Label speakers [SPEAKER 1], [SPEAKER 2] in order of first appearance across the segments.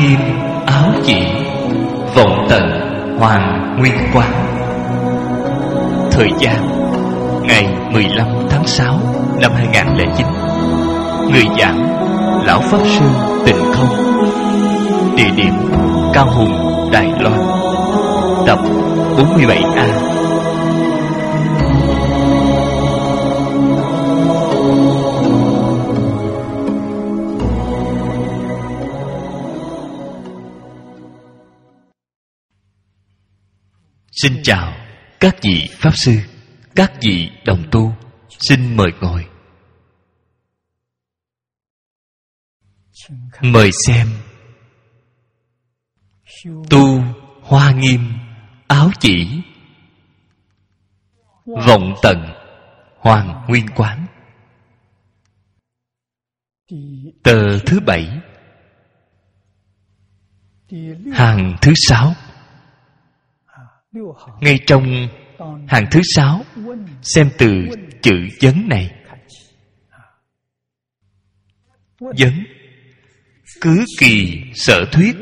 [SPEAKER 1] nghiêm áo chỉ, vọng tận hoàng nguyên quán. Thời gian ngày 15 tháng 6 năm 2009. Người giảng Lão Pháp Sư Tịnh Không. Địa điểm Cao Hùng, Đài Loan. Tập 47A. Xin chào các vị Pháp Sư, các vị đồng tu. Xin mời ngồi. Mời xem Tu Hoa Nghiêm áo chỉ, vọng tận hoàng nguyên quán. Tờ thứ 7, hàng thứ 6. Ngay trong hàng thứ 6, xem từ chữ vấn này. Vấn: cứ kỳ sở thuyết,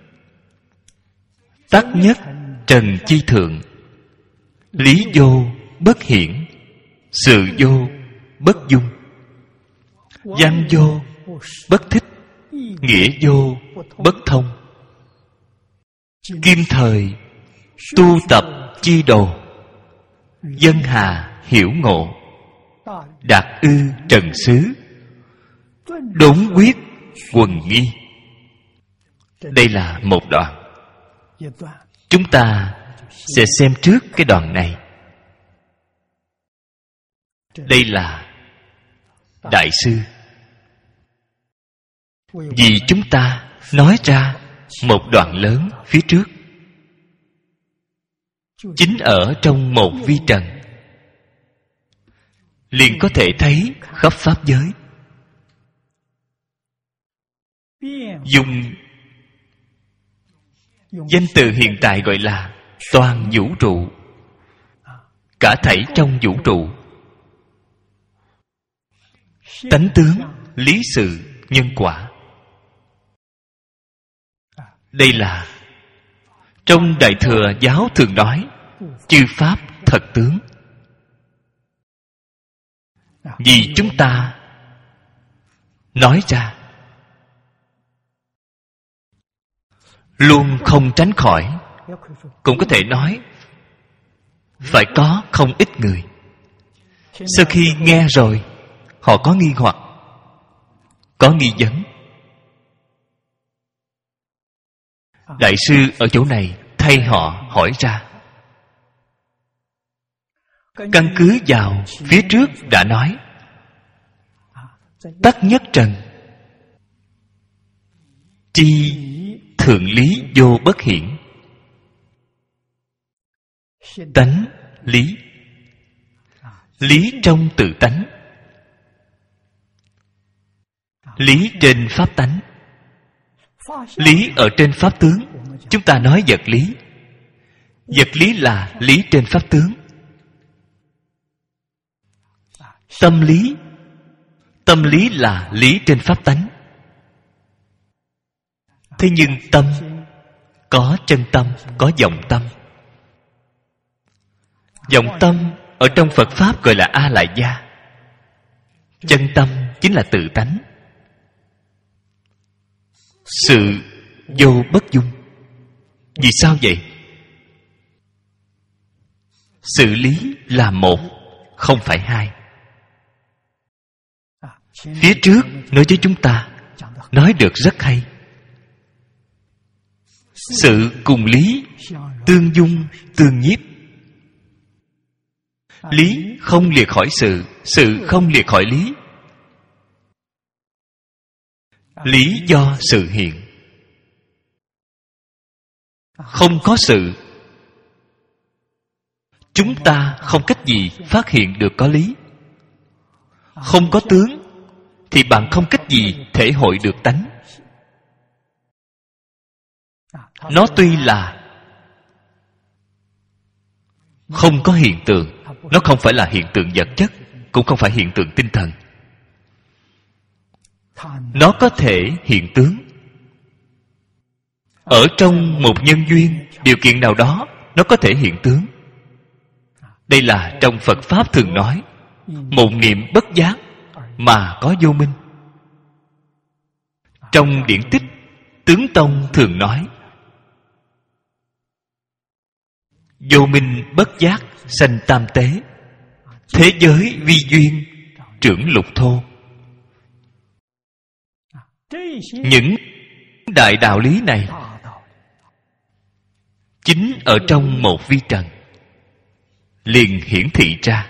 [SPEAKER 1] tắc nhất trần chi thượng, lý vô bất hiển, sự vô bất dung, văn vô bất thích, nghĩa vô bất thông. Kim thời tu tập chi đồ, dân hà hiểu ngộ, đạt ư trần xứ, đốn quyết quần nghi. Đây là một đoạn. Chúng ta sẽ xem trước cái đoạn này. Đây là Đại sư vì chúng ta nói ra một đoạn lớn phía trước, chính ở trong một vi trần, liền có thể thấy khắp pháp giới. Dùng danh từ hiện tại gọi là toàn vũ trụ, cả thảy trong vũ trụ. Tánh tướng, lý sự, nhân quả. Đây là trong Đại Thừa giáo thường nói chư pháp thật tướng. Vì chúng ta nói ra, luôn không tránh khỏi, cũng có thể nói phải có không ít người sau khi nghe rồi họ có nghi hoặc, có nghi vấn. Đại sư ở chỗ này thay họ hỏi ra. Căn cứ vào phía trước đã nói, tắc nhất trần tri thượng lý vô bất hiển. Tánh lý, lý trong tự tánh, lý trên pháp tánh, lý ở trên pháp tướng. Chúng ta nói vật lý. Vật lý là lý trên pháp tướng. Tâm lý, tâm lý là lý trên pháp tánh. Thế nhưng tâm, có chân tâm, có vọng tâm. Vọng tâm ở trong Phật Pháp gọi là A Lại Gia. Chân tâm chính là tự tánh. Sự vô bất dung. Vì sao vậy? Sự lý là một, không phải hai. Phía trước nói với chúng ta, nói được rất hay. Sự cùng lý tương dung tương nhiếp. Lý không liệt khỏi sự, sự không liệt khỏi lý. Lý do sự hiện. Không có sự, chúng ta không cách gì phát hiện được có lý. Không có tướng thì bạn không cách gì thể hội được tánh. Nó tuy là không có hiện tượng, nó không phải là hiện tượng vật chất, cũng không phải hiện tượng tinh thần. Nó có thể hiện tướng. ở trong một nhân duyên, điều kiện nào đó, nó có thể hiện tướng. Đây là trong Phật Pháp thường nói, một niệm bất giác mà có vô minh. Trong điển tích Tướng Tông thường nói, vô minh bất giác sanh tam tế, thế giới vi duyên trưởng lục thô. Những đại đạo lý này chính ở trong một vi trần liền hiển thị ra.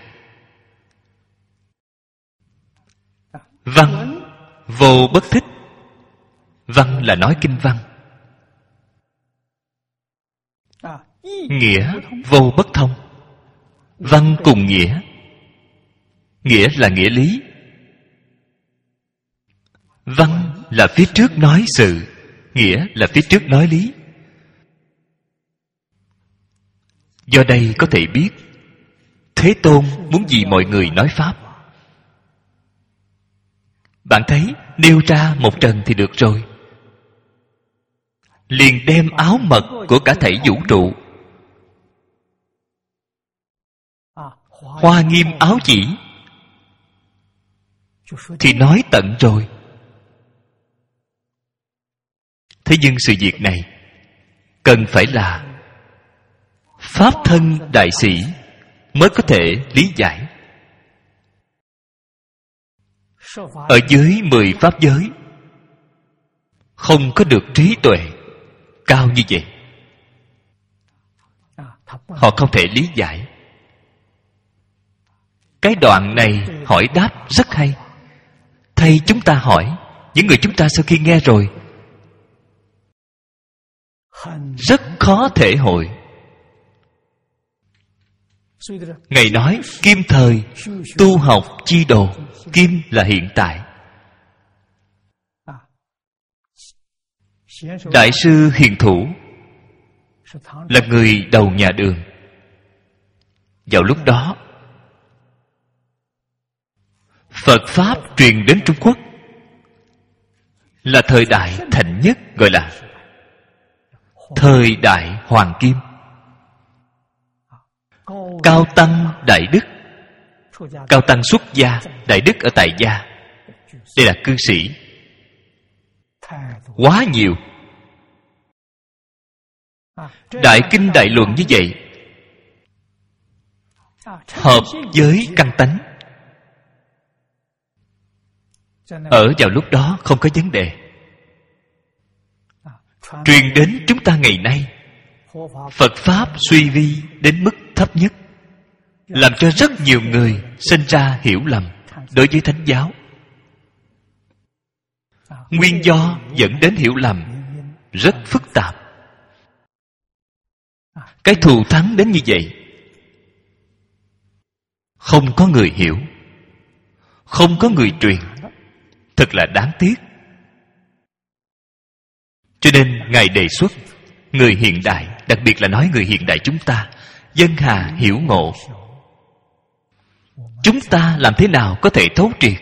[SPEAKER 1] Văn vô bất thích. Văn là nói kinh văn. Nghĩa vô bất thông. Văn cùng nghĩa. Nghĩa là nghĩa lý. Văn là phía trước nói sự, nghĩa là phía trước nói lý. Do đây có thể biết Thế Tôn muốn gì mọi người nói Pháp. Bạn thấy nêu ra một trần thì được rồi, liền đem áo mật của cả thảy vũ trụ, Hoa Nghiêm áo chỉ, thì nói tận rồi. Thế nhưng sự việc này cần phải là Pháp thân đại sĩ mới có thể lý giải. Ở dưới 10 pháp giới không có được trí tuệ cao như vậy, họ không thể lý giải. Cái đoạn này hỏi đáp rất hay. Thầy chúng ta hỏi, những người chúng ta sau khi nghe rồi rất khó thể hội. Ngài nói kim thời tu học chi đồ. Kim là hiện tại. Đại sư Hiền Thủ là người đầu nhà Đường. Vào lúc đó Phật Pháp truyền đến Trung Quốc là thời đại thịnh nhất, gọi là thời đại Hoàng Kim. Cao tăng đại đức, cao tăng xuất gia, đại đức ở tại gia, đây là cư sĩ, quá nhiều. Đại kinh đại luận như vậy hợp với căn tánh. Ở vào lúc đó không có vấn đề. Truyền đến chúng ta ngày nay, Phật Pháp suy vi đến mức thấp nhất, làm cho rất nhiều người sinh ra hiểu lầm đối với Thánh giáo. Nguyên do dẫn đến hiểu lầm rất phức tạp. Cái thù thắng đến như vậy, không có người hiểu, không có người truyền, thật là đáng tiếc. Cho nên Ngài đề xuất người hiện đại, đặc biệt là nói người hiện đại chúng ta, dân hà hiểu ngộ. Chúng ta làm thế nào có thể thấu triệt?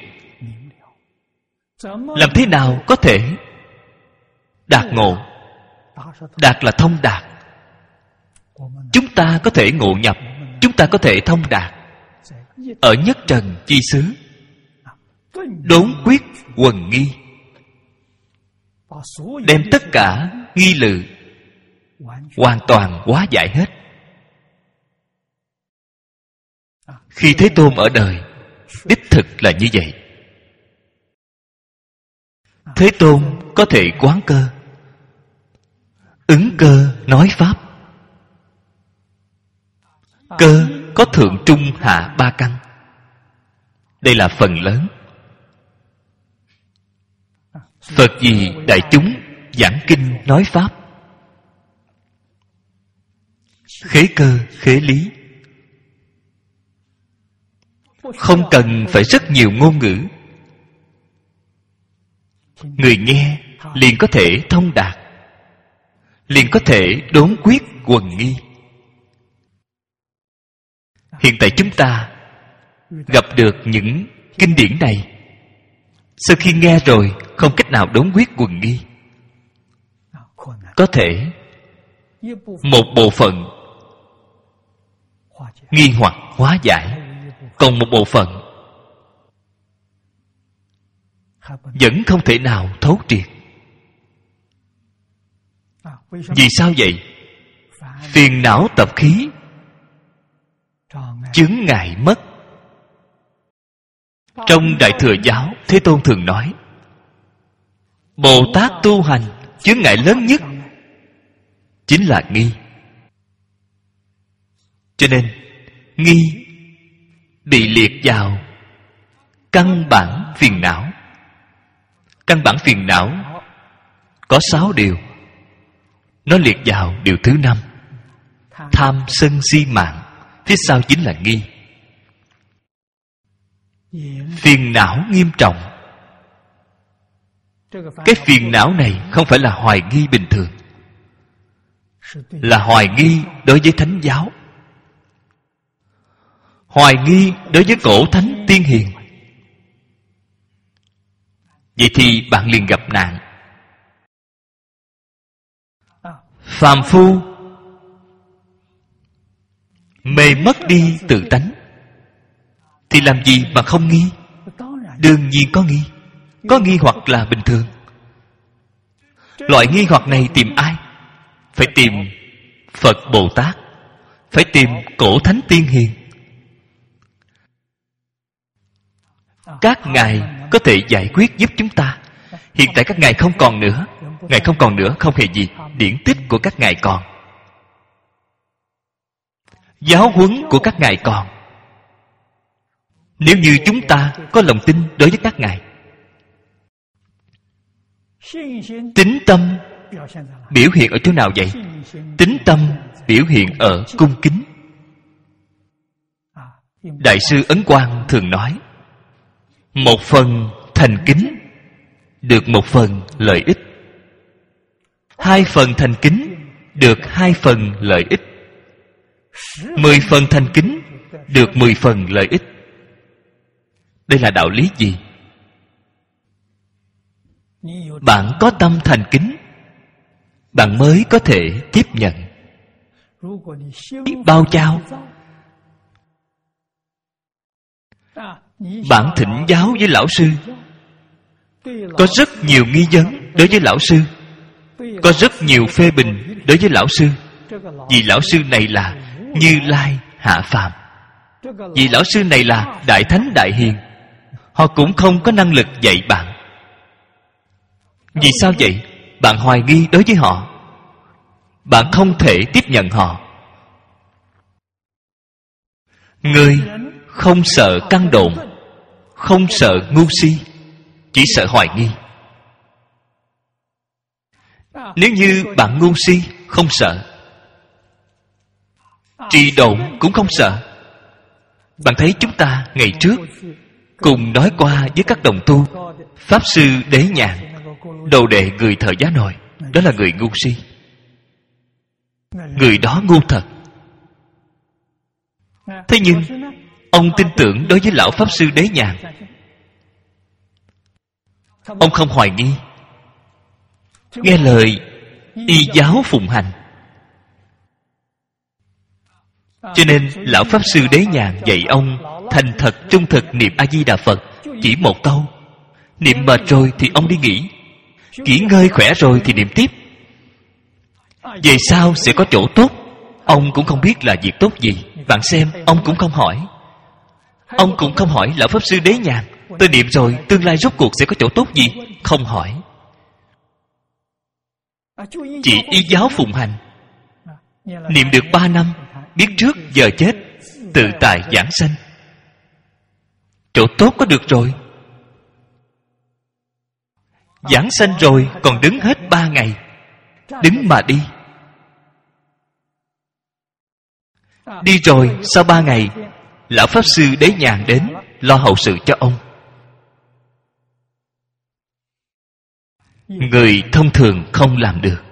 [SPEAKER 1] Làm thế nào có thể đạt ngộ? Đạt là thông đạt. Chúng ta có thể ngộ nhập, chúng ta có thể thông đạt ở nhất trần chi xứ, đốn quyết quần nghi, đem tất cả nghi lự hoàn toàn hóa giải hết. Khi Thế Tôn ở đời, đích thực là như vậy. Thế Tôn có thể quán cơ, ứng cơ nói Pháp. Cơ có thượng trung hạ ba căn. Đây là phần lớn. Phật vì đại chúng giảng kinh nói Pháp, khế cơ khế lý, không cần phải rất nhiều ngôn ngữ, người nghe liền có thể thông đạt, liền có thể đốn quyết quần nghi. Hiện tại chúng ta gặp được những kinh điển này, sau khi nghe rồi không cách nào đốn quyết quần nghi. có thể một bộ phận nghi hoặc hóa giải, còn một bộ phận vẫn không thể nào thấu triệt. Vì sao vậy? Phiền não tập khí chướng ngại mất. Trong Đại Thừa Giáo, Thế Tôn thường nói, Bồ Tát tu hành chướng ngại lớn nhất chính là nghi. Cho nên nghi bị liệt vào căn bản phiền não. Căn bản phiền não có 6 điều. Nó liệt vào điều thứ 5. Tham sân si mạng, phía sau chính là nghi. Phiền não nghiêm trọng. Cái phiền não này không phải là hoài nghi bình thường, là hoài nghi đối với Thánh giáo, hoài nghi đối với cổ thánh tiên hiền. Vậy thì bạn liền gặp nạn. Phàm phu mê mất đi tự tánh thì làm gì mà không nghi? Đương nhiên có nghi. Có nghi hoặc là bình thường. Loại nghi hoặc này tìm ai? Phải tìm Phật Bồ Tát, phải tìm cổ thánh tiên hiền. Các ngài có thể giải quyết giúp chúng ta. Hiện tại các ngài không còn nữa. Ngài không còn nữa không hề gì. Điển tích của các ngài còn, giáo huấn của các ngài còn. Nếu như chúng ta có lòng tin đối với các ngài, tín tâm biểu hiện ở chỗ nào vậy? Tín tâm biểu hiện ở cung kính. Đại sư Ấn Quang thường nói, một phần thành kính được một phần lợi ích, 2 phần thành kính được 2 phần lợi ích, 10 phần thành kính được 10 phần lợi ích. Đây là đạo lý gì? Bạn có tâm thành kính, bạn mới có thể tiếp nhận. Bao trao, bạn thỉnh giáo với lão sư, có rất nhiều nghi vấn đối với lão sư, có rất nhiều phê bình đối với lão sư. Vì lão sư này là Như Lai hạ phàm, vì lão sư này là Đại Thánh Đại Hiền. Họ cũng không có năng lực dạy bạn. Vì sao vậy? Bạn hoài nghi đối với họ, bạn không thể tiếp nhận họ. Người không sợ căn độn, không sợ ngu si, chỉ sợ hoài nghi. Nếu như bạn ngu si, không sợ, trì độn cũng không sợ. Bạn thấy chúng ta ngày trước cùng nói qua với các đồng tu, Pháp Sư Đế Nhàn, đồ đệ người Thời Giá Nồi, đó là người ngu si. Người đó ngu thật. Thế nhưng ông tin tưởng đối với lão Pháp Sư Đế Nhàn. Ông không hoài nghi, nghe lời y giáo phụng hành. Cho nên lão Pháp Sư Đế Nhàn dạy ông thành thật trung thực niệm A-di-đà Phật, chỉ một câu. Niệm mệt rồi thì ông đi nghỉ, nghỉ ngơi khỏe rồi thì niệm tiếp. Về sau sẽ có chỗ tốt. Ông cũng không biết là việc tốt gì. Bạn xem, ông cũng không hỏi. Ông cũng không hỏi lão Pháp Sư Đế Nhàn, tôi niệm rồi tương lai rốt cuộc sẽ có chỗ tốt gì? Không hỏi. Chỉ y giáo phụng hành. Niệm được 3 năm, biết trước giờ chết, tự tại giảng sanh. Chỗ tốt có được rồi. Giảng sanh rồi còn đứng hết 3 ngày. Đứng mà đi. Đi rồi sau 3 ngày, lão Pháp Sư Đế Nhàn đến lo hậu sự cho ông. Người thông thường không làm được.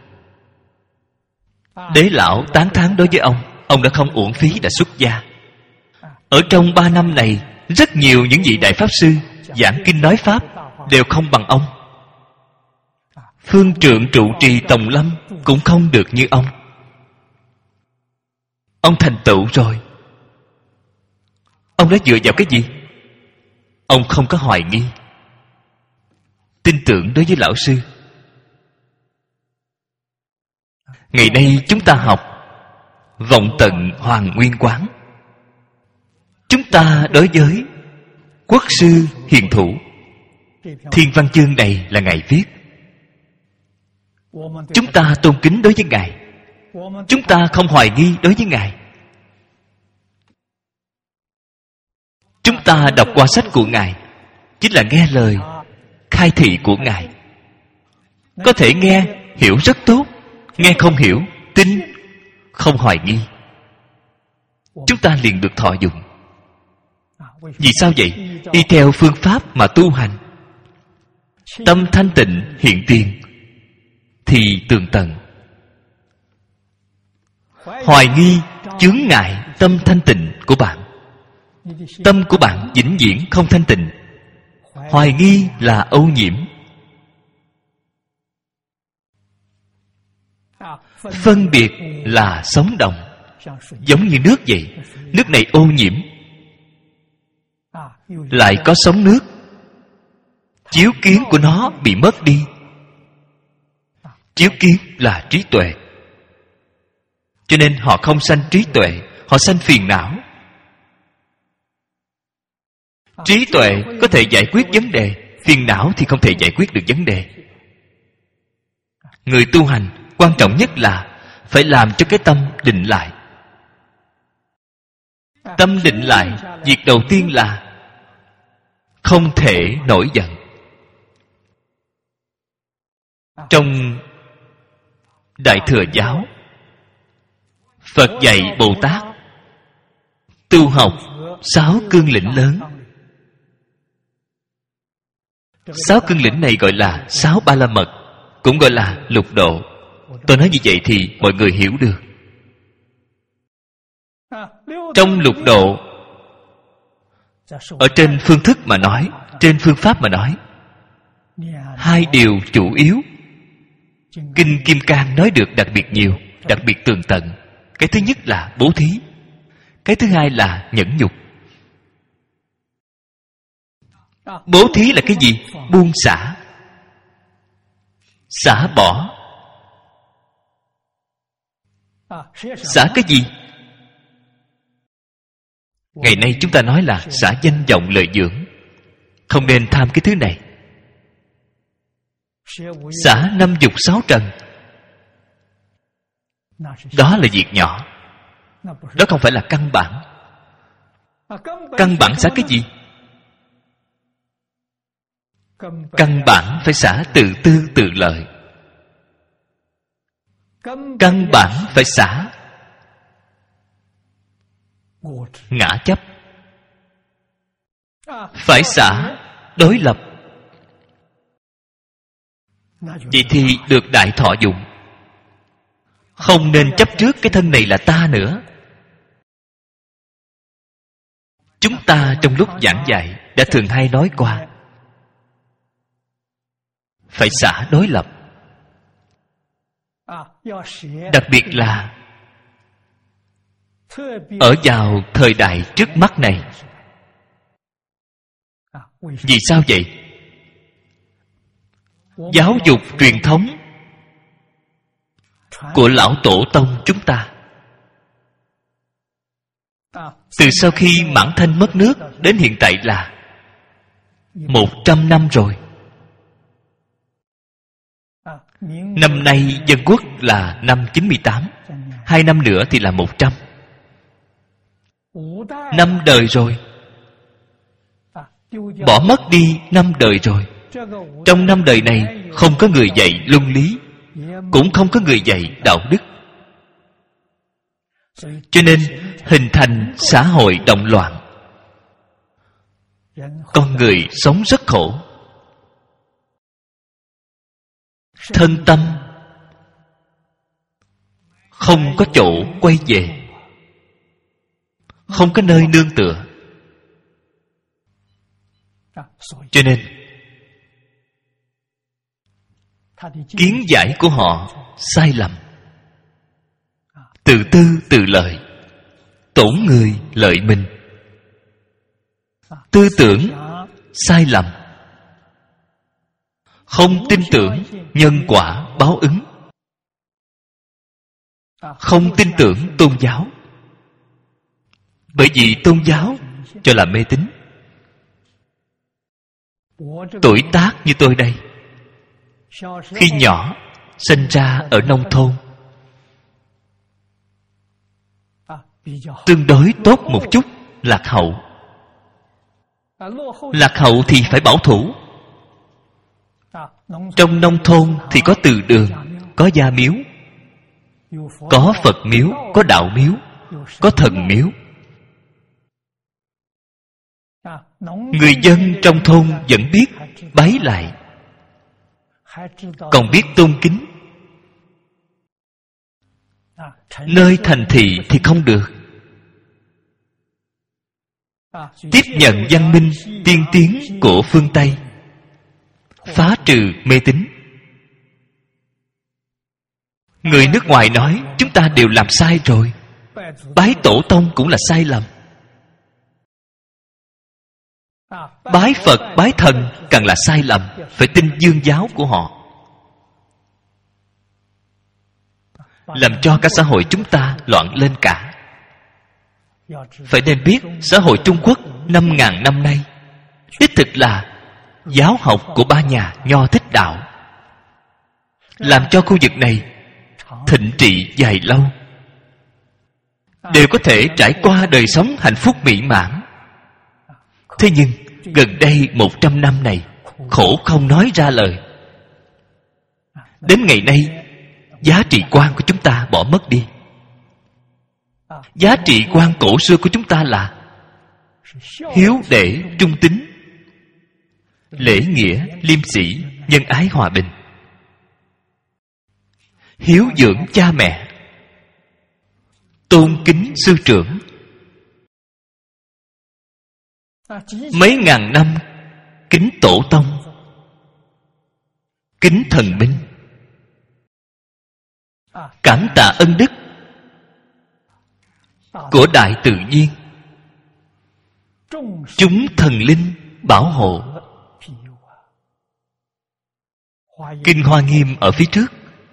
[SPEAKER 1] Đế lão tán thán đối với ông đã không uổng phí đã xuất gia. Ở trong 3 năm này, rất nhiều những vị đại Pháp Sư giảng kinh nói Pháp đều không bằng ông. phương trượng trụ trì Tòng Lâm cũng không được như ông. Ông thành tựu rồi. Ông đã dựa vào cái gì? Ông không có hoài nghi, tin tưởng đối với lão sư. Ngày nay chúng ta học vọng tận Hoàng Nguyên Quán. Chúng ta đối với quốc sư hiền thủ, thiên văn chương này là Ngài viết. Chúng ta tôn kính đối với Ngài, chúng ta không hoài nghi đối với Ngài. Chúng ta đọc qua sách của Ngài, chính là nghe lời khai thị của Ngài. Có thể nghe, hiểu rất tốt. Nghe không hiểu, tin, không hoài nghi, chúng ta liền được thọ dụng. Vì sao vậy? Y theo phương pháp mà tu hành, tâm thanh tịnh hiện tiền thì tường tận. Hoài nghi chướng ngại tâm thanh tịnh của bạn. Tâm của bạn vĩnh viễn không thanh tịnh. Hoài nghi là ô nhiễm. Phân biệt là sống động. Giống như nước vậy. Nước này ô nhiễm, lại có sống nước. Chiếu kiến của nó bị mất đi. Chiếu kiến là trí tuệ. Cho nên họ không sanh trí tuệ, họ sanh phiền não. Trí tuệ có thể giải quyết vấn đề, phiền não thì không thể giải quyết được vấn đề. Người tu hành quan trọng nhất là phải làm cho cái tâm định lại. Tâm định lại, việc đầu tiên là không thể nổi giận. Trong Đại Thừa Giáo, Phật dạy Bồ Tát tu học 6 cương lĩnh lớn. 6 cương lĩnh này gọi là 6 Ba La Mật, cũng gọi là lục độ. Tôi nói như vậy thì mọi người hiểu được. Trong lục độ, ở trên phương thức mà nói, trên phương pháp mà nói, 2 điều chủ yếu. Kinh Kim Cang nói được đặc biệt nhiều, đặc biệt tường tận. Cái thứ nhất là bố thí, cái thứ hai là nhẫn nhục. Bố thí là cái gì? Buông xả, xả bỏ. Xả cái gì? Ngày nay chúng ta nói là xả danh vọng lợi dưỡng. Không nên tham cái thứ này. Xả 5 dục 6 trần, đó là việc nhỏ. Đó không phải là căn bản. Căn bản xả cái gì? Căn bản phải xả tự tư tự lợi. Căn bản phải xả ngã chấp. Phải xả đối lập. Vậy thì được đại thọ dụng. Không nên chấp trước cái thân này là ta nữa. Chúng ta trong lúc giảng dạy đã thường hay nói qua, phải xả đối lập. Đặc biệt là ở vào thời đại trước mắt này. Vì sao vậy? Giáo dục truyền thống của lão tổ tông chúng ta, từ sau khi Mãn Thanh mất nước đến hiện tại là 100 năm rồi. Năm nay dân quốc là năm 98, 2 năm nữa thì là 100. 5 đời rồi. Bỏ mất đi 5 đời rồi. Trong 5 đời này không có người dạy luân lý, cũng không có người dạy đạo đức. Cho nên hình thành xã hội động loạn. Con người sống rất khổ. Thân tâm không có chỗ quay về, không có nơi nương tựa. Cho nên kiến giải của họ sai lầm, tự tư tự lợi, tổn người lợi mình, tư tưởng sai lầm, không tin tưởng nhân quả báo ứng, không tin tưởng tôn giáo. Bởi vì tôn giáo cho là mê tín. Tuổi tác như tôi đây, khi nhỏ sinh ra ở nông thôn, tương đối tốt một chút, lạc hậu. Lạc hậu thì phải bảo thủ. Trong nông thôn thì có từ đường, có gia miếu, có Phật miếu, có đạo miếu, có thần miếu. Người dân trong thôn vẫn biết bái lại, còn biết tôn kính. Nơi thành thị thì không được. Tiếp nhận văn minh tiên tiến của phương Tây, phá trừ mê tín. Người nước ngoài nói chúng ta đều làm sai rồi, bái tổ tông cũng là sai lầm, bái Phật bái thần càng là sai lầm. Phải tin dương giáo của họ, làm cho cả xã hội chúng ta loạn lên cả. Phải nên biết xã hội Trung Quốc 5.000 năm nay đích thực là giáo học của ba nhà Nho Thích Đạo, làm cho khu vực này thịnh trị dài lâu, đều có thể trải qua đời sống hạnh phúc mỹ mãn. Thế nhưng gần đây 100 năm này khổ không nói ra lời. Đến ngày nay giá trị quan của chúng ta bỏ mất đi. Giá trị quan cổ xưa của chúng ta là hiếu đệ trung tín, lễ nghĩa liêm sĩ, nhân ái hòa bình, hiếu dưỡng cha mẹ, tôn kính sư trưởng. Mấy ngàn năm kính tổ tông, kính thần minh, cảm tạ ân đức của đại tự nhiên, chúng thần linh bảo hộ. Kinh Hoa Nghiêm ở phía trước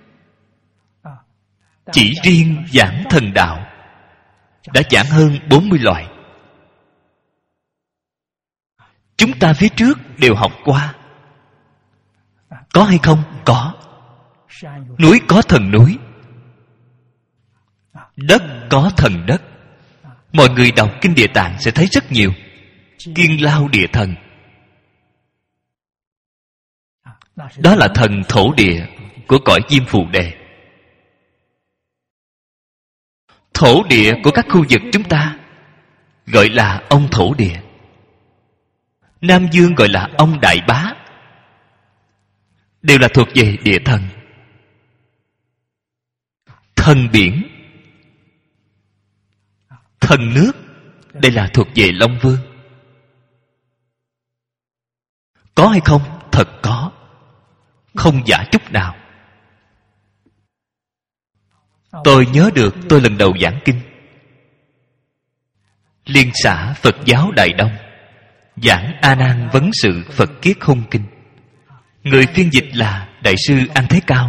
[SPEAKER 1] chỉ riêng giảng thần đạo đã giảng hơn 40 loại. Chúng ta phía trước đều học qua. Có hay không? Có. Núi có thần núi, đất có thần đất. Mọi người đọc Kinh Địa Tạng sẽ thấy rất nhiều. Kiên Lao Địa Thần, đó là thần thổ địa của cõi Diêm Phù Đề. Thổ địa của các khu vực chúng ta gọi là ông thổ địa. Nam Dương gọi là ông đại bá, đều là thuộc về địa thần. Thần biển, thần nước, đây là thuộc về Long Vương. Có hay không? Thật có, không giả chút nào. Tôi nhớ được tôi lần đầu giảng kinh Liên xã Phật giáo Đại Đông, giảng A Nan Vấn Sự Phật Kiết Hung Kinh. Người phiên dịch là Đại sư An Thế Cao.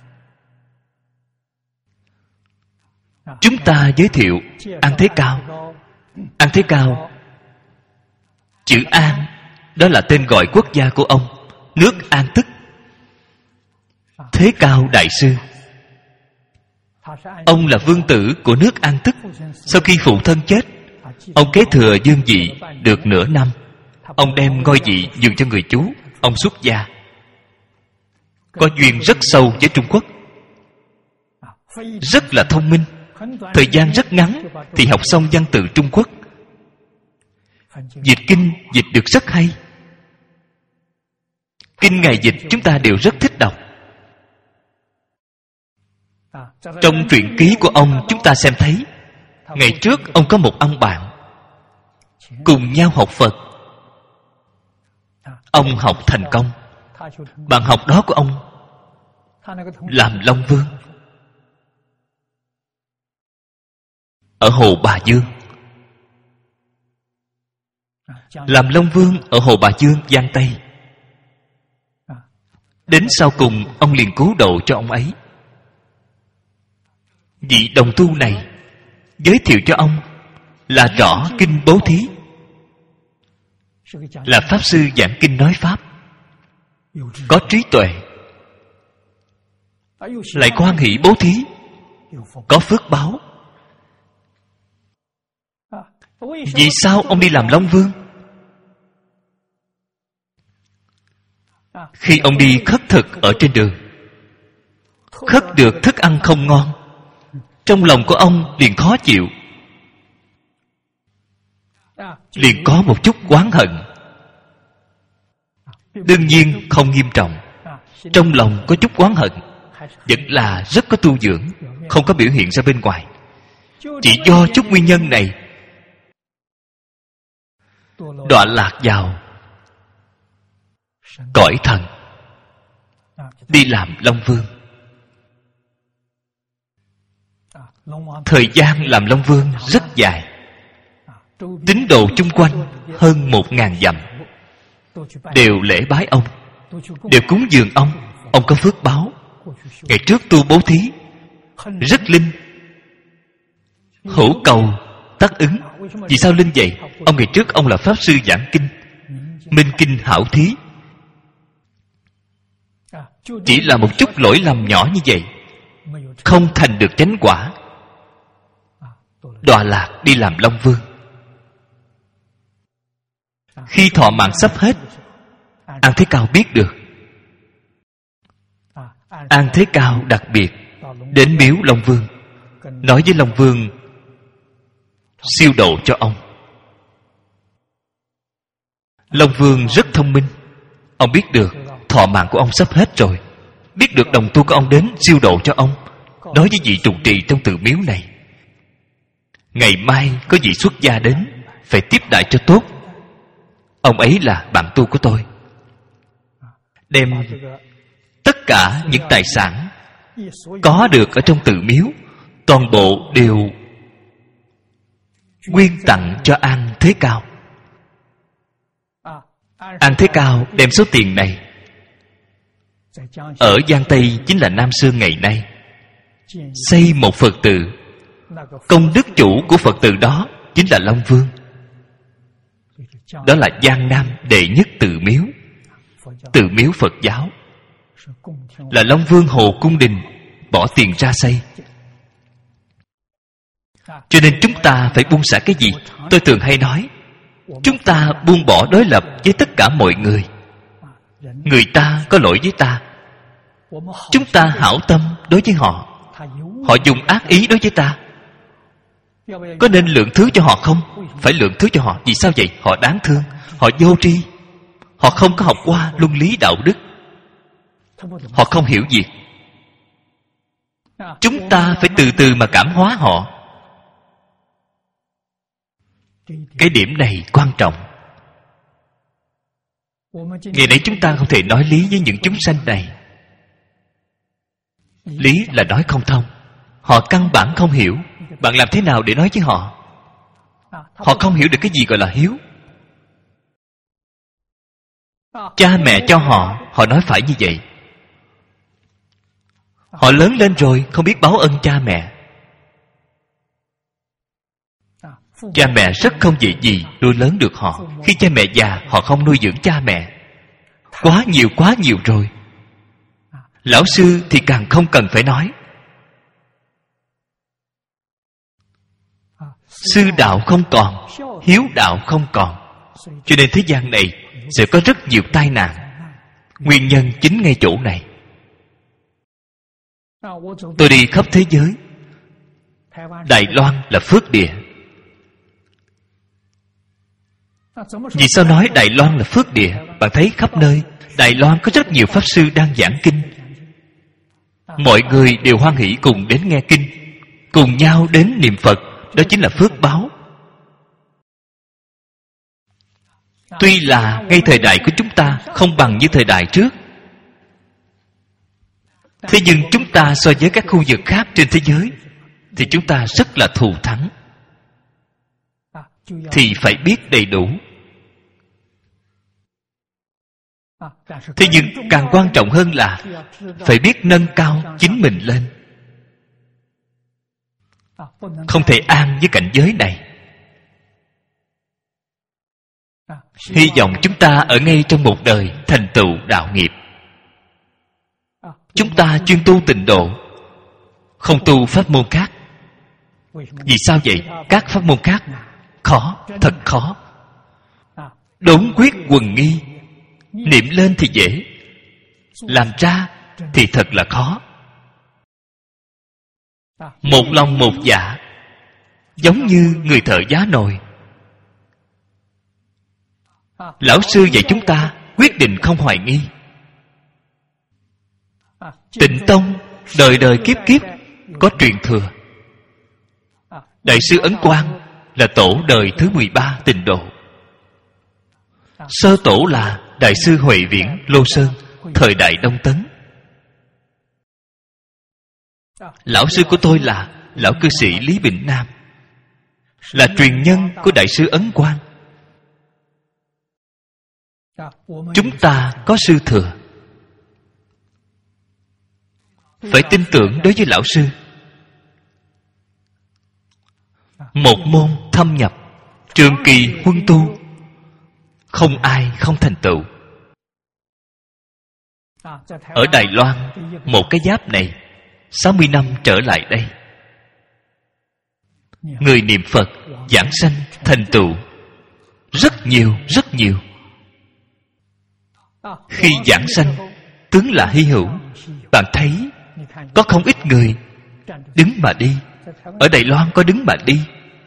[SPEAKER 1] Chúng ta giới thiệu An Thế Cao. An Thế Cao, chữ An đó là tên gọi quốc gia của ông, nước An Tức. Thế Cao Đại sư, ông là vương tử của nước An Tức. Sau khi phụ thân chết, ông kế thừa vương vị được nửa năm. Ông đem ngôi vị nhường cho người chú. Ông xuất gia, có duyên rất sâu với Trung Quốc, rất là thông minh. Thời gian rất ngắn thì học xong văn tự Trung Quốc. Dịch kinh dịch được rất hay. Kinh Ngài dịch chúng ta đều rất thích đọc. Trong truyện ký của ông chúng ta xem thấy, ngày trước ông có một ông bạn cùng nhau học Phật. Ông học thành công. Bạn học đó của ông làm Long Vương ở Hồ Bà Dương. Làm Long Vương ở Hồ Bà Dương, Giang Tây. Đến sau cùng ông liền cứu độ cho ông ấy. Vị đồng tu này giới thiệu cho ông là rõ kinh bố thí, là pháp sư giảng kinh nói pháp, có trí tuệ, lại có hoan hỷ bố thí, có phước báo. Vì sao ông đi làm Long Vương? Khi ông đi khất thực ở trên đường, khất được thức ăn không ngon, trong lòng của ông liền khó chịu, liền có một chút oán hận. Đương nhiên không nghiêm trọng, trong lòng có chút oán hận, vẫn là rất có tu dưỡng, không có biểu hiện ra bên ngoài. Chỉ do chút nguyên nhân này đọa lạc vào cõi thần, đi làm Long Vương. Thời gian làm Long Vương rất dài. Tín đồ chung quanh hơn 1000 dặm đều lễ bái ông, đều cúng dường ông. Ông có phước báo. Ngày trước tu bố thí rất linh, hữu cầu tất ứng. Vì sao linh vậy? Ông ngày trước ông là pháp sư giảng kinh, minh kinh hảo thí. Chỉ là một chút lỗi lầm nhỏ như vậy, không thành được chánh quả, đọa lạc đi làm Long Vương. Khi thọ mạng sắp hết, An Thế Cao biết được. An Thế Cao đặc biệt đến miếu Long Vương, nói với Long Vương siêu độ cho ông. Long Vương rất thông minh. Ông biết được thọ mạng của ông sắp hết rồi, biết được đồng tu của ông đến siêu độ cho ông, nói với vị trụ trì trong tự miếu này: ngày mai có vị xuất gia đến, phải tiếp đãi cho tốt. Ông ấy là bạn tu của tôi. Đem tất cả những tài sản có được ở trong tự miếu, toàn bộ đều quyên tặng cho An Thế Cao. An Thế Cao đem số tiền này ở Giang Tây, chính là Nam Sơn ngày nay, xây một Phật tự. Công đức chủ của Phật tự đó chính là Long Vương. Đó là Giang Nam đệ nhất tự miếu, tự miếu Phật giáo, là Long Vương Hồ Cung Đình bỏ tiền ra xây. Cho nên chúng ta phải buông xả cái gì? Tôi thường hay nói, chúng ta buông bỏ đối lập với tất cả mọi người. Người ta có lỗi với ta, chúng ta hảo tâm đối với họ, họ dùng ác ý đối với ta. Có nên lượng thứ cho họ không? Phải lượng thứ cho họ. Vì sao vậy? Họ đáng thương, họ vô tri, họ không có học qua luân lý đạo đức, họ không hiểu việc. Chúng ta phải từ từ mà cảm hóa họ. Cái điểm này quan trọng. Ngày nay chúng ta không thể nói lý với những chúng sanh này. Lý là nói không thông, họ căn bản không hiểu. Bạn làm thế nào để nói với họ? Họ không hiểu được cái gì gọi là hiếu. Cha mẹ cho họ, họ nói phải như vậy. Họ lớn lên rồi không biết báo ân cha mẹ. Cha mẹ rất không dễ gì nuôi lớn được họ. Khi cha mẹ già, họ không nuôi dưỡng cha mẹ. Quá nhiều rồi. Lão sư thì càng không cần phải nói. Sư đạo không còn, hiếu đạo không còn. Cho nên thế gian này sẽ có rất nhiều tai nạn. Nguyên nhân chính ngay chỗ này. Tôi đi khắp thế giới. Đài Loan là phước địa. Vì sao nói Đài Loan là phước địa? Bạn thấy khắp nơi Đài Loan có rất nhiều pháp sư đang giảng kinh. Mọi người đều hoan hỷ cùng đến nghe kinh, cùng nhau đến niệm Phật. Đó chính là phước báo. Tuy là ngay thời đại của chúng ta không bằng như thời đại trước, Thế nhưng chúng ta so với các khu vực khác trên thế giới thì chúng ta rất là thù thắng. Thì phải biết đầy đủ. Thế nhưng càng quan trọng hơn là phải biết nâng cao chính mình lên. Không thể an với cảnh giới này. Hy vọng chúng ta ở ngay trong một đời thành tựu đạo nghiệp. Chúng ta chuyên tu tịnh độ, không tu pháp môn khác. Vì sao vậy? Các pháp môn khác khó, thật khó. Đốn quyết quần nghi, niệm lên thì dễ, làm ra thì thật là khó. Một lòng một dạ, giống như người thợ giá nồi. Lão sư dạy chúng ta quyết định không hoài nghi. Tịnh tông đời đời kiếp kiếp có truyền thừa. Đại sư Ấn Quang là tổ đời thứ 13 tịnh độ. Sơ tổ là Đại sư Huệ Viễn Lô Sơn, thời đại Đông Tấn. Lão sư của tôi là lão cư sĩ Lý Bình Nam, là truyền nhân của Đại sư Ấn Quang. Chúng ta có sư thừa, phải tin tưởng đối với lão sư. Một môn thâm nhập, trường kỳ huân tu, không ai không thành tựu. Ở Đài Loan, một cái giáp này 60 năm trở lại đây, người niệm Phật giảng sanh thành tựu rất nhiều rất nhiều. Khi giảng sanh tướng là hy hữu. Bạn thấy có không ít người đứng mà đi. Ở Đài Loan có đứng mà đi,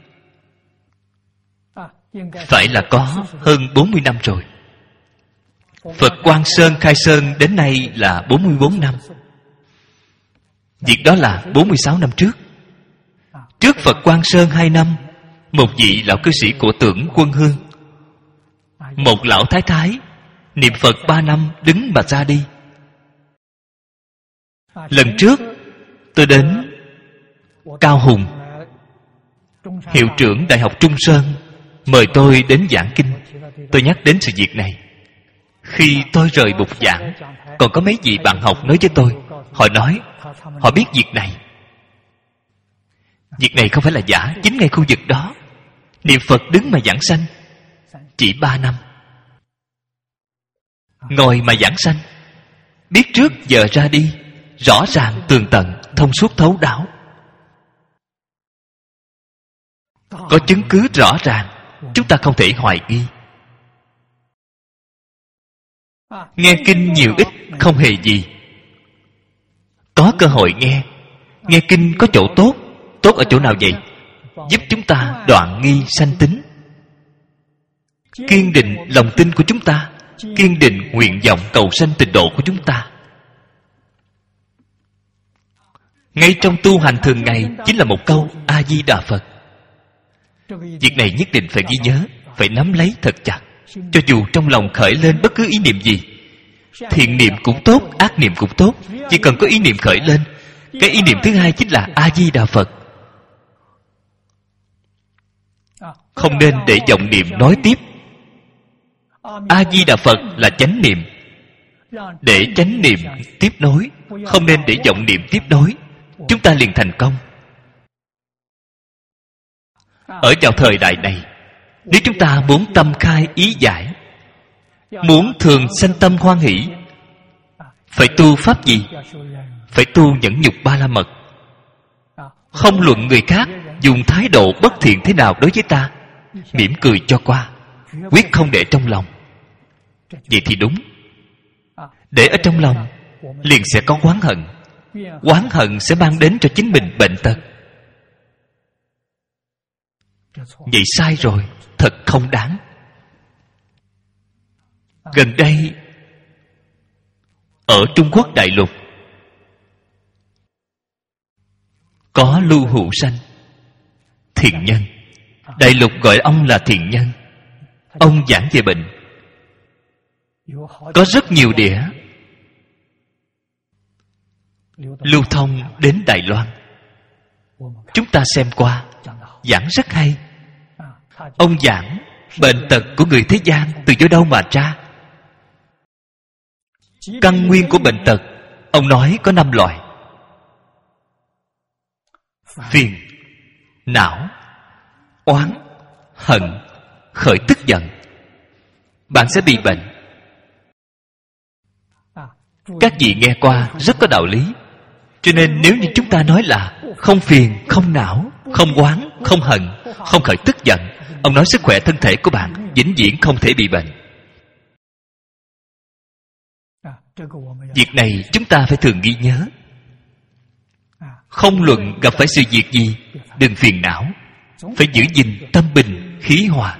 [SPEAKER 1] phải là có hơn 40 năm rồi. Phật Quang Sơn khai sơn đến nay là 44 năm. Việc đó là 46 năm trước. Trước Phật Quang Sơn 2 năm, một vị lão cư sĩ của Tưởng Quân Hương, một lão thái thái niệm Phật 3 năm đứng mà ra đi. Lần trước tôi đến Cao Hùng, hiệu trưởng Đại học Trung Sơn mời tôi đến giảng kinh. Tôi nhắc đến sự việc này. Khi tôi rời bục giảng, còn có mấy vị bạn học nói với tôi. Họ nói họ biết việc này. Việc này không phải là giả. Chính ngay khu vực đó niệm Phật đứng mà giảng sanh chỉ 3 năm. Ngồi mà giảng sanh, biết trước giờ ra đi, rõ ràng tường tận, thông suốt thấu đáo, có chứng cứ rõ ràng. Chúng ta không thể hoài nghi. Nghe kinh nhiều ít không hề gì. Có cơ hội nghe kinh có chỗ tốt. Tốt ở chỗ nào vậy? Giúp chúng ta đoạn nghi sanh tính, kiên định lòng tin của chúng ta, kiên định nguyện vọng cầu sanh tịnh độ của chúng ta. Ngay trong tu hành thường ngày chính là một câu A Di Đà Phật. Việc này nhất định phải ghi nhớ, phải nắm lấy thật chặt. Cho dù trong lòng khởi lên bất cứ ý niệm gì, thiện niệm cũng tốt, ác niệm cũng tốt, chỉ cần có ý niệm khởi lên, cái ý niệm thứ hai chính là A Di Đà Phật. Không nên để vọng niệm nói tiếp. A Di Đà Phật là chánh niệm, để chánh niệm tiếp nối, không nên để vọng niệm tiếp nối. Chúng ta liền thành công. Ở vào thời đại này, nếu chúng ta muốn tâm khai ý giải, muốn thường sanh tâm hoan hỷ, phải tu pháp gì? Phải tu nhẫn nhục ba la mật. Không luận người khác dùng thái độ bất thiện thế nào đối với ta, mỉm cười cho qua, quyết không để trong lòng. Vậy thì đúng. Để ở trong lòng liền sẽ có oán hận. Oán hận sẽ mang đến cho chính mình bệnh tật. Vậy sai rồi, thật không đáng. Gần đây ở Trung Quốc đại lục có Lưu Hữu Sanh, thiện nhân. Đại lục gọi ông là thiện nhân. Ông giảng về bệnh. Có rất nhiều đĩa lưu thông đến Đài Loan. Chúng ta xem qua, giảng rất hay. Ông giảng bệnh tật của người thế gian từ do đâu mà ra. Căn nguyên của bệnh tật, ông nói có 5 loại: phiền, não, oán, hận, khởi tức giận. Bạn sẽ bị bệnh. Các vị nghe qua rất có đạo lý. Cho nên nếu như chúng ta nói là không phiền, không não, không oán, không hận, không khởi tức giận, ông nói sức khỏe thân thể của bạn vĩnh viễn không thể bị bệnh. Việc này chúng ta phải thường ghi nhớ. Không luận gặp phải sự việc gì, đừng phiền não, phải giữ gìn tâm bình khí hòa.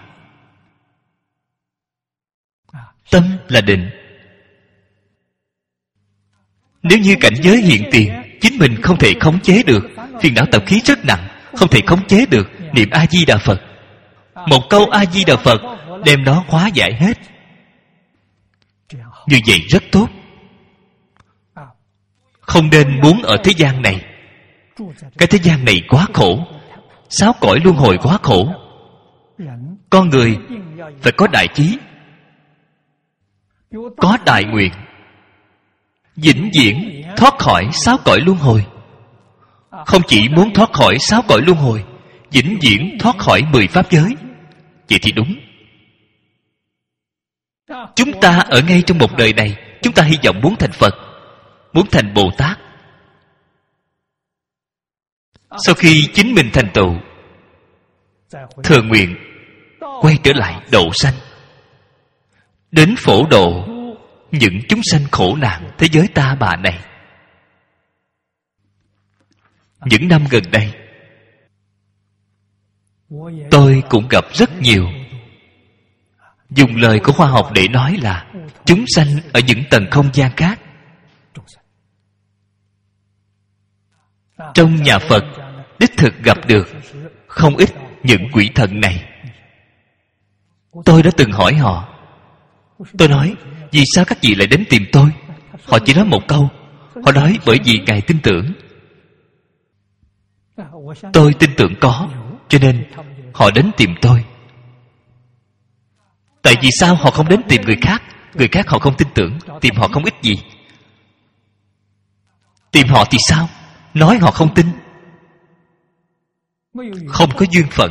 [SPEAKER 1] Tâm là định. Nếu như cảnh giới hiện tiền chính mình không thể khống chế được, phiền não tập khí rất nặng, không thể khống chế được, niệm A Di Đà Phật, một câu A Di Đà Phật đem nó hóa giải hết. Như vậy rất tốt. Không nên muốn ở thế gian này. Cái thế gian này quá khổ, 6 cõi luân hồi quá khổ. Con người phải có đại chí, có đại nguyện, vĩnh viễn thoát khỏi 6 cõi luân hồi. Không chỉ muốn thoát khỏi 6 cõi luân hồi, vĩnh viễn thoát khỏi 10 pháp giới. Vậy thì đúng. Chúng ta ở ngay trong một đời này, chúng ta hy vọng muốn thành Phật, muốn thành Bồ Tát. Sau khi chính mình thành tựu, thường nguyện quay trở lại độ sanh, đến phổ độ những chúng sanh khổ nạn thế giới ta bà này. Những năm gần đây, tôi cũng gặp rất nhiều, dùng lời của khoa học để nói là chúng sanh ở những tầng không gian khác. Trong nhà Phật đích thực gặp được không ít những quỷ thần này. Tôi đã từng hỏi họ. Tôi nói, vì sao các vị lại đến tìm tôi? Họ chỉ nói một câu. Họ nói bởi vì Ngài tin tưởng. Tôi tin tưởng có, cho nên họ đến tìm tôi. Tại vì sao họ không đến tìm người khác? Người khác họ không tin tưởng, tìm họ không ích gì. Tìm họ thì sao? Nói họ không tin. Không có duyên phận.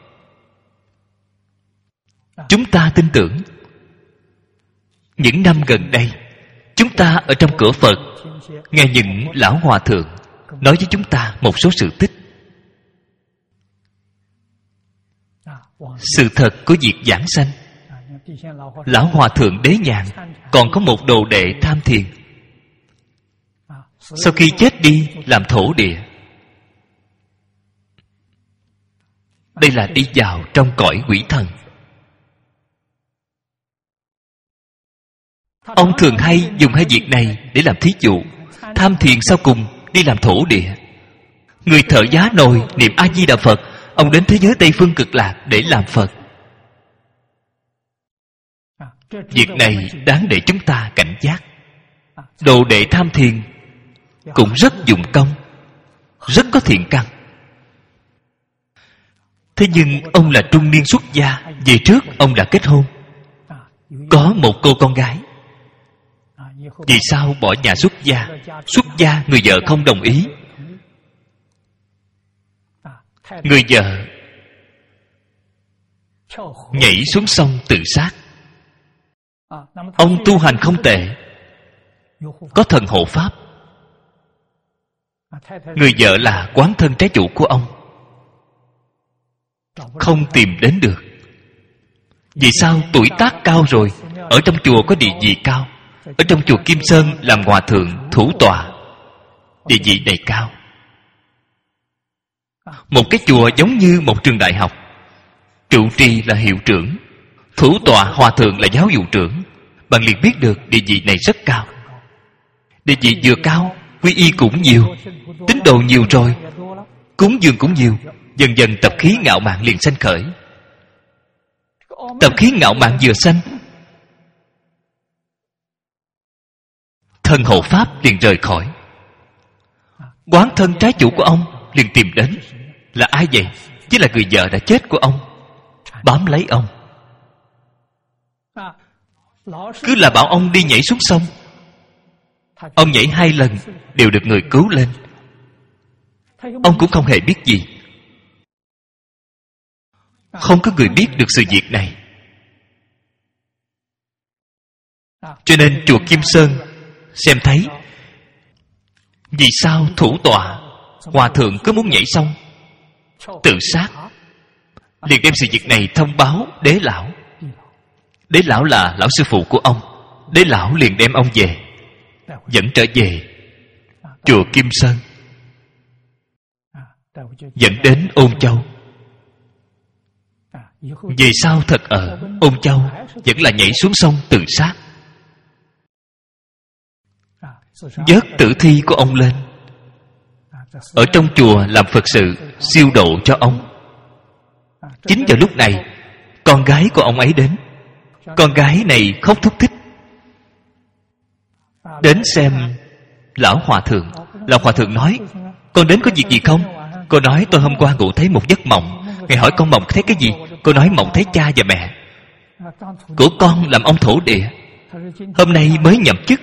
[SPEAKER 1] Chúng ta tin tưởng. Những năm gần đây, chúng ta ở trong cửa Phật nghe những lão hòa thượng nói với chúng ta một số sự tích. Sự thật của việc giảng sanh. Lão hòa thượng Đế Nhàn còn có một đồ đệ tham thiền. Sau khi chết đi làm thổ địa. Đây là đi vào trong cõi quỷ thần. Ông thường hay dùng hai việc này để làm thí dụ. Tham thiền sau cùng đi làm thổ địa. Người thợ giá nồi niệm A Di Đà Phật, ông đến thế giới Tây Phương Cực Lạc để làm Phật. Việc này đáng để chúng ta cảnh giác. Đồ đệ tham thiền cũng rất dụng công, rất có thiện căn. Thế nhưng ông là trung niên xuất gia. Về trước ông đã kết hôn, có một cô con gái. Vì sao bỏ nhà xuất gia? Xuất gia người vợ không đồng ý. Người vợ nhảy xuống sông tự sát. Ông tu hành không tệ, có thần hộ pháp. Người vợ là quán thân trái chủ của ông, không tìm đến được. Vì sao? Tuổi tác cao rồi, ở trong chùa có địa vị cao. Ở trong chùa Kim Sơn làm hòa thượng thủ tọa, địa vị này cao. Một cái chùa giống như một trường đại học, trụ trì là hiệu trưởng, thủ tọa hòa thượng là giáo vụ trưởng. Bạn liền biết được địa vị này rất cao. Địa vị vừa cao, quy y cũng nhiều, tín đồ nhiều rồi, cúng dường cũng nhiều. Dần dần tập khí ngạo mạn liền sanh khởi. Tập khí ngạo mạn vừa sanh, thần hộ pháp liền rời khỏi. Oán thân trái chủ của ông liền tìm đến. Là ai vậy? Chính là người vợ đã chết của ông, bám lấy ông, cứ là bảo ông đi nhảy xuống sông. Ông nhảy 2 lần đều được người cứu lên. Ông cũng không hề biết gì. Không có người biết được sự việc này. Cho nên chùa Kim Sơn xem thấy, vì sao thủ tọa hòa thượng cứ muốn nhảy sông tự sát, liền đem sự việc này thông báo đế lão. Đế lão là lão sư phụ của ông. Đế lão liền đem ông về, dẫn trở về chùa Kim Sơn, dẫn đến Ôn Châu. Về sau thật ở Ôn Châu vẫn là nhảy xuống sông tự sát, vớt tử thi của ông lên, ở trong chùa làm Phật sự siêu độ cho ông. Chính vào lúc này con gái của ông ấy đến. Con gái này khóc thúc thích, đến xem lão hòa thượng. Lão hòa thượng nói: con đến có việc gì không? Cô nói: tôi hôm qua ngủ thấy một giấc mộng. Ngài hỏi con mộng thấy cái gì? Cô nói: mộng thấy cha và mẹ của con làm ông thổ địa, hôm nay mới nhậm chức.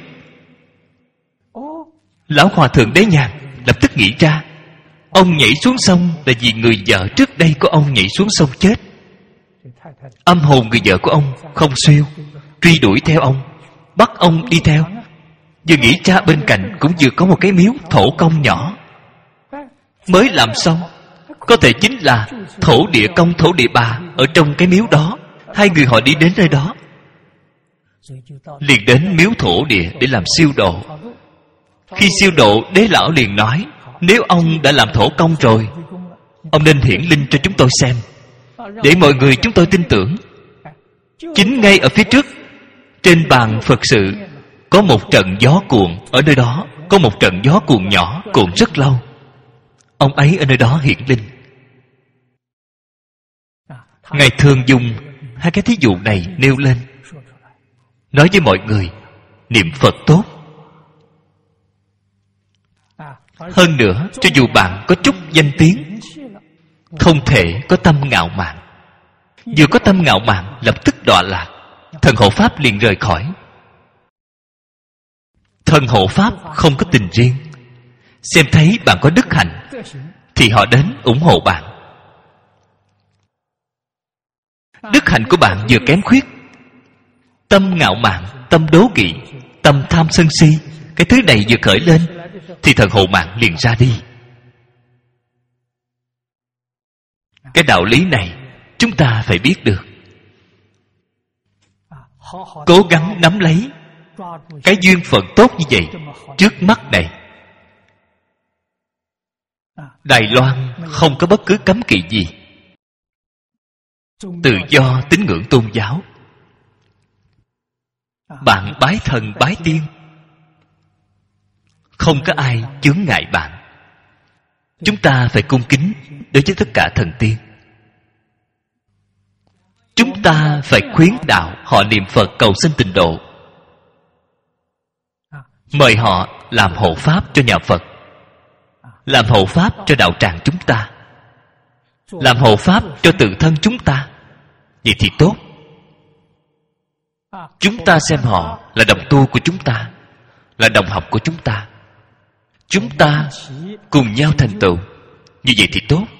[SPEAKER 1] Lão hòa thượng Đế Nhàn lập tức nghĩ ra, ông nhảy xuống sông là vì người vợ trước đây của ông nhảy xuống sông chết. Âm hồn người vợ của ông không siêu, truy đuổi theo ông, bắt ông đi theo. Vừa nghĩ cha bên cạnh cũng vừa có một cái miếu thổ công nhỏ mới làm xong, có thể chính là thổ địa công thổ địa bà ở trong cái miếu đó. Hai người họ đi đến nơi đó, liền đến miếu thổ địa để làm siêu độ. Khi siêu độ, đế lão liền nói: nếu ông đã làm thổ công rồi, ông nên hiển linh cho chúng tôi xem, để mọi người chúng tôi tin tưởng. Chính ngay ở phía trước, trên bàn Phật sự, có một trận gió cuộn. Ở nơi đó có một trận gió cuộn nhỏ, cuộn rất lâu. Ông ấy ở nơi đó hiển linh. Ngài thường dùng 2 cái thí dụ này nêu lên, nói với mọi người niệm Phật tốt. Hơn nữa, cho dù bạn có chút danh tiếng, không thể có tâm ngạo mạn. Vừa có tâm ngạo mạn lập tức đọa lạc, thần hộ pháp liền rời khỏi. Thần hộ pháp không có tình riêng. Xem thấy bạn có đức hạnh thì họ đến ủng hộ bạn. Đức hạnh của bạn vừa kém khuyết, tâm ngạo mạn, tâm đố kỵ, tâm tham sân si, cái thứ này vừa khởi lên thì thần hộ mạng liền ra đi. Cái đạo lý này chúng ta phải biết được, cố gắng nắm lấy cái duyên phận tốt như vậy trước mắt này. Đài Loan không có bất cứ cấm kỵ gì, tự do tín ngưỡng tôn giáo. Bạn bái thần bái tiên, không có ai chướng ngại bạn. Chúng ta phải cung kính đối với tất cả thần tiên. Chúng ta phải khuyến đạo họ niệm Phật cầu sinh tịnh độ, mời họ làm hộ pháp cho nhà Phật, làm hộ pháp cho đạo tràng chúng ta, làm hộ pháp cho tự thân chúng ta. Vậy thì tốt. Chúng ta xem họ là đồng tu của chúng ta, là đồng học của chúng ta. Chúng ta cùng nhau thành tựu, như vậy thì tốt.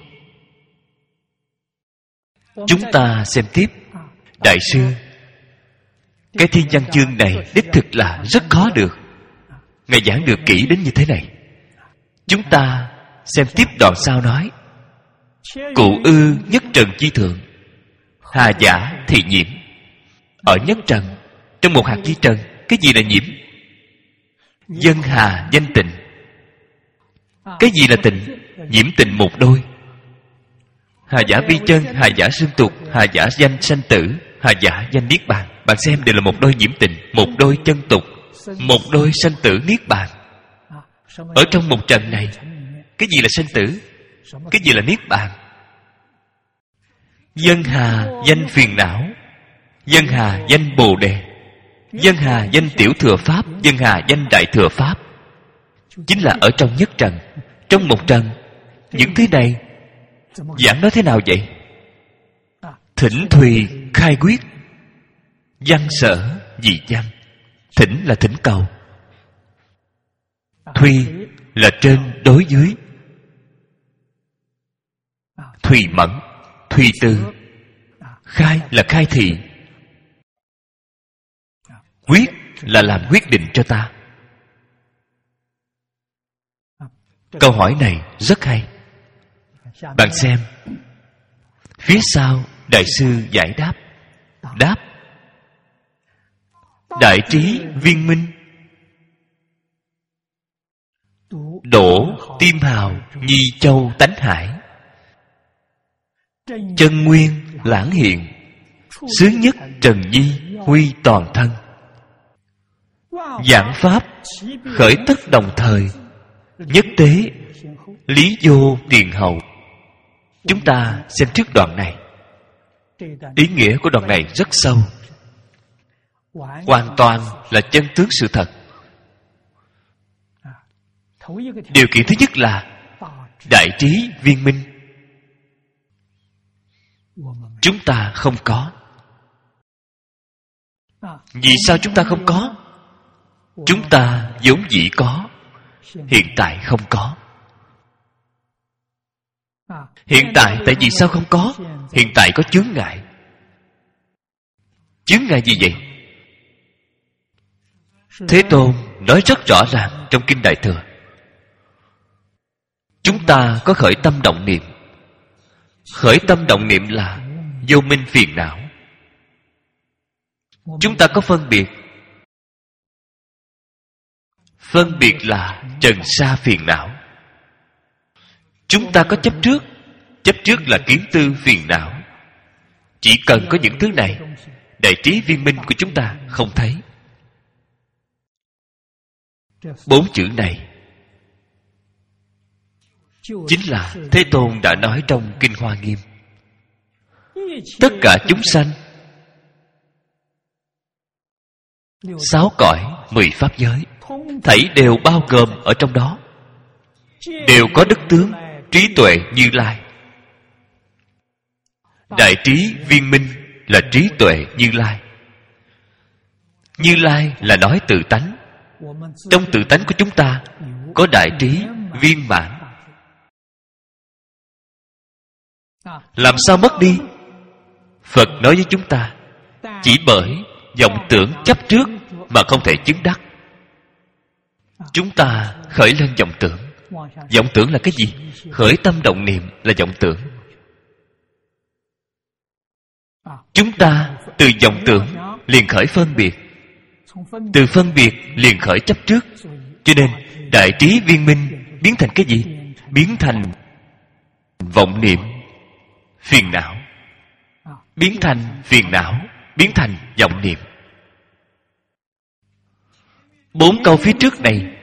[SPEAKER 1] Chúng ta xem tiếp. Đại sư, cái thiên văn chương này đích thực là rất khó được. Ngài giảng được kỹ đến như thế này. Chúng ta xem tiếp đoạn sau nói: Cụ ư nhất trần chi thượng, hà giả thì nhiễm. Ở nhất trần, trong một hạt chi trần, cái gì là nhiễm? Dân hà danh tịnh. Cái gì là tịnh? Nhiễm tịnh một đôi. Hà giả vi chân, hà giả xương tục, hà giả danh sanh tử, hà giả danh niết bàn. Bạn xem, đều là một đôi nhiễm tịnh, một đôi chân tục, một đôi sanh tử niết bàn. Ở trong một trần này, cái gì là sanh tử? Cái gì là niết bàn? Dân hà danh phiền não, dân hà danh bồ đề, dân hà danh tiểu thừa pháp, dân hà danh đại thừa pháp. Chính là ở trong nhất trần. Trong một trần, những thứ này giảng nói thế nào vậy? Thỉnh Thùy khai quyết, văn sở dị văn. Thỉnh là thỉnh cầu, Thùy là trên đối dưới, Thùy mẫn, Thùy từ. Khai là khai thị, quyết là làm quyết định cho ta. Câu hỏi này rất hay. Bạn xem, phía sau Đại sư giải đáp. Đáp: đại trí viên minh, đổ tim hào nhi châu tánh hải, chân nguyên lãng hiện, xứ nhất trần nhi huy toàn thân. Giảng pháp khởi tất đồng thời, nhất tế lý vô tiền hậu. Chúng ta xem trước đoạn này. Ý nghĩa của đoạn này rất sâu, hoàn toàn là chân tướng sự thật. Điều kiện thứ nhất là đại trí viên minh. Chúng ta không có. Vì sao chúng ta không có? Chúng ta vốn dĩ có, hiện tại không có. Hiện tại tại vì sao không có? Hiện tại có chướng ngại. Chướng ngại gì vậy? Thế Tôn nói rất rõ ràng trong Kinh Đại Thừa. Chúng ta có khởi tâm động niệm. Khởi tâm động niệm là vô minh phiền não. Chúng ta có phân biệt. Phân biệt là trần sa phiền não. Chúng ta có chấp trước. Chấp trước là kiến tư phiền não. Chỉ cần có những thứ này, đại trí viên minh của chúng ta không thấy. 4 chữ này chính là Thế Tôn đã nói trong Kinh Hoa Nghiêm. Tất cả chúng sanh, 6 cõi, 10 pháp giới, thảy đều bao gồm ở trong đó. Đều có đức tướng, trí tuệ Như Lai. Đại trí viên minh là trí tuệ Như Lai. Như Lai là nói tự tánh. Trong tự tánh của chúng ta có đại trí viên mãn. Làm sao mất đi? Phật nói với chúng ta, chỉ bởi vọng tưởng chấp trước mà không thể chứng đắc. Chúng ta khởi lên vọng tưởng. Vọng tưởng là cái gì? Khởi tâm động niệm là vọng tưởng. Chúng ta từ vọng tưởng liền khởi phân biệt. Từ phân biệt liền khởi chấp trước. Cho nên đại trí viên minh biến thành cái gì? Biến thành vọng niệm, phiền não. Biến thành phiền não, biến thành vọng niệm. 4 câu phía trước này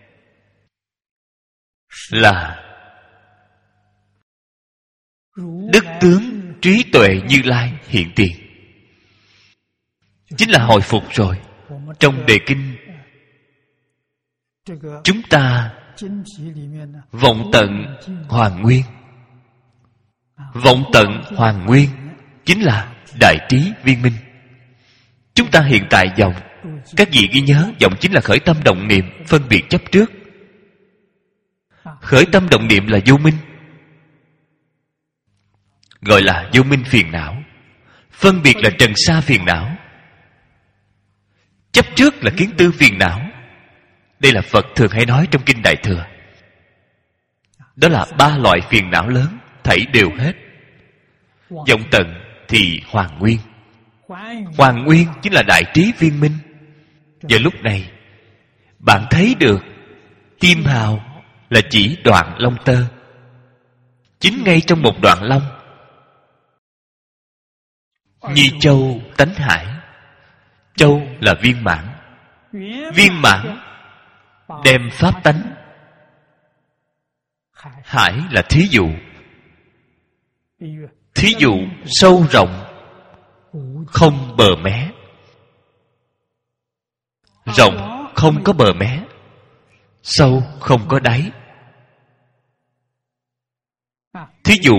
[SPEAKER 1] là đức tướng trí tuệ Như Lai hiện tiền. Chính là hồi phục rồi. Trong đề kinh chúng ta vọng tận hoàn nguyên. Vọng tận hoàn nguyên chính là đại trí viên minh. Chúng ta hiện tại vọng, các vị ghi nhớ, vọng chính là khởi tâm động niệm, phân biệt chấp trước. Khởi tâm động niệm là vô minh, gọi là vô minh phiền não. Phân biệt là trần sa phiền não. Chấp trước là kiến tư phiền não. Đây là Phật thường hay nói trong Kinh Đại Thừa. Đó là 3 loại phiền não lớn, thảy đều hết. Vọng tận thì hoàn nguyên. Hoàn nguyên chính là đại trí viên minh. Giờ lúc này bạn thấy được tim hào là chỉ đoạn lông tơ. Chính ngay trong một đoạn lông. Nhi châu tánh hải. Châu là viên mãn. Viên mãn đem pháp tánh. Hải là thí dụ. Thí dụ sâu rộng, không bờ mé. Rộng không có bờ mé, sâu không có đáy. Thí dụ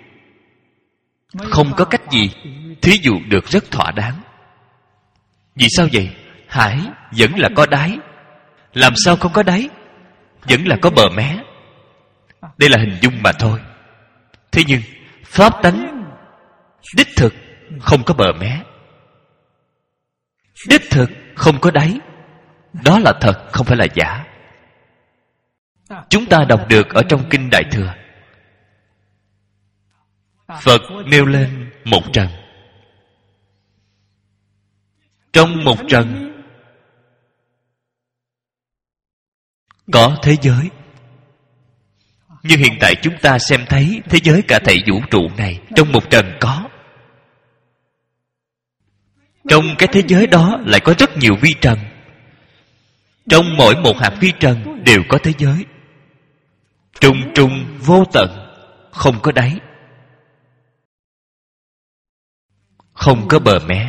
[SPEAKER 1] không có cách gì thí dụ được rất thỏa đáng. Vì sao vậy? Hải vẫn là có đáy. Làm sao không có đáy? Vẫn là có bờ mé. Đây là hình dung mà thôi. Thế nhưng pháp tánh đích thực không có bờ mé, đích thực không có đáy. Đó là thật, không phải là giả. Chúng ta đọc được ở trong Kinh Đại Thừa, Phật nêu lên một trần. Trong một trần có thế giới. Như hiện tại chúng ta xem thấy thế giới cả thảy vũ trụ này, trong một trần có. Trong cái thế giới đó lại có rất nhiều vi trần. Trong mỗi một hạt vi trần đều có thế giới. Trùng trùng vô tận, không có đáy, không có bờ mé.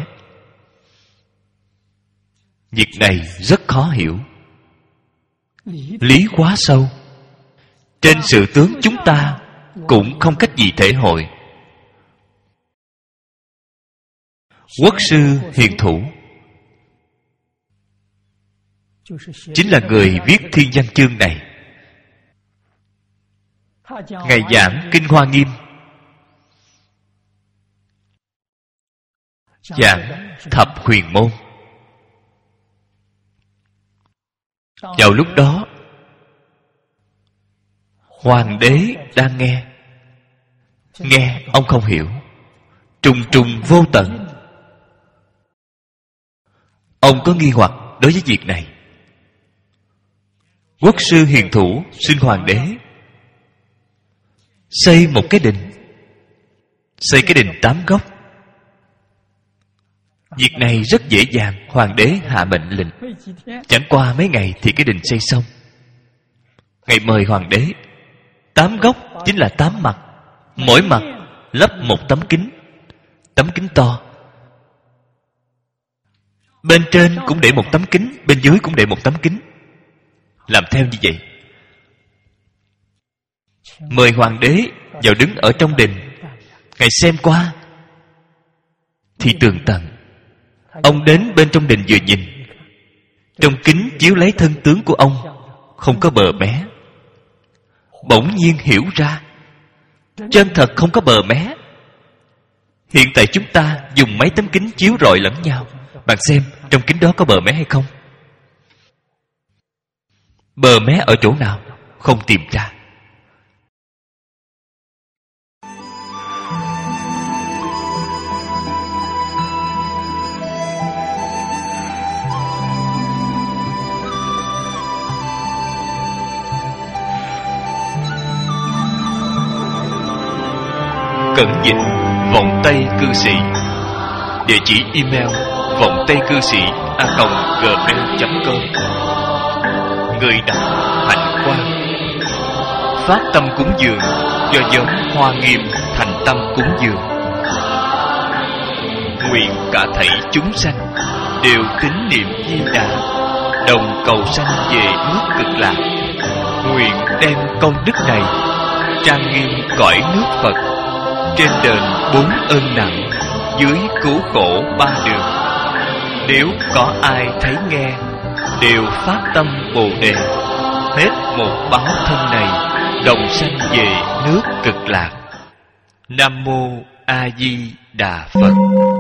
[SPEAKER 1] Việc này rất khó hiểu, lý quá sâu. Trên sự tướng chúng ta cũng không cách gì thể hội. Quốc sư Hiền Thủ chính là người viết Thiên Văn Chương này. Ngài giảng Kinh Hoa Nghiêm, giảng Thập Huyền Môn. Vào lúc đó Hoàng đế đang nghe. Nghe ông không hiểu. Trùng trùng vô tận. Ông có nghi hoặc đối với việc này. Quốc sư Hiền Thủ xin Hoàng đế xây một cái đình. Xây cái đình 8 góc. Việc này rất dễ dàng. Hoàng đế hạ mệnh lệnh. Chẳng qua mấy ngày thì cái đình xây xong. Ngày mời Hoàng đế. 8 góc chính là 8 mặt. Mỗi mặt lắp một tấm kính. Tấm kính to. Bên trên cũng để một tấm kính, bên dưới cũng để một tấm kính. Làm theo như vậy. Mời Hoàng đế vào đứng ở trong đình. Ngài xem qua thì tường tận. Ông đến bên trong đình vừa nhìn, trong kính chiếu lấy thân tướng của ông, không có bờ mé. Bỗng nhiên hiểu ra, chân thật không có bờ mé. Hiện tại chúng ta dùng mấy tấm kính chiếu rọi lẫn nhau. Bạn xem trong kính đó có bờ mé hay không? Bờ mé ở chỗ nào? Không tìm ra. Cẩn dịch Vọng Tây Cư Sĩ. Địa chỉ email vongtaycư sĩ@gmail.com. Người đọc Hạnh Quang. Phát tâm cúng dường do nhóm Hoa Nghiêm thành tâm cúng dường. Nguyện cả thảy chúng sanh đều tín niệm Di Đà, đồng cầu sanh về nước Cực Lạc. Nguyện đem công đức này trang nghiêm cõi nước Phật, trên đền 4 ơn nặng, dưới cứu khổ 3 đường. Nếu có ai thấy nghe, đều phát tâm Bồ Đề, hết một báo thân này, đồng sanh về nước Cực Lạc. Nam Mô A Di Đà Phật.